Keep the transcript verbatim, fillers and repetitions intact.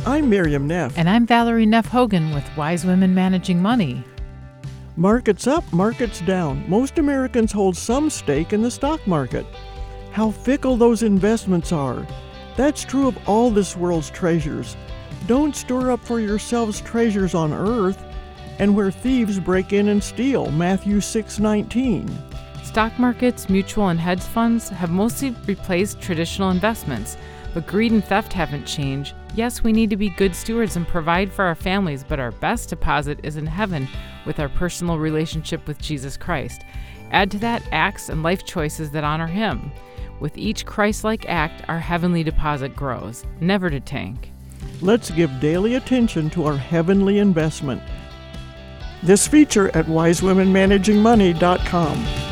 I'm Miriam Neff. And I'm Valerie Neff Hogan with Wise Women Managing Money. Markets up, markets down. Most Americans hold some stake in the stock market. How fickle those investments are. That's true of all this world's treasures. Don't store up for yourselves treasures on earth, and where thieves break in and steal. Matthew six nineteen. Stock markets, mutual and hedge funds have mostly replaced traditional investments, but greed and theft haven't changed. Yes, we need to be good stewards and provide for our families, but our best deposit is in heaven with our personal relationship with Jesus Christ. Add to that acts and life choices that honor Him. With each Christ-like act, our heavenly deposit grows, never to tank. Let's give daily attention to our heavenly investment. This feature at wise women managing money dot com.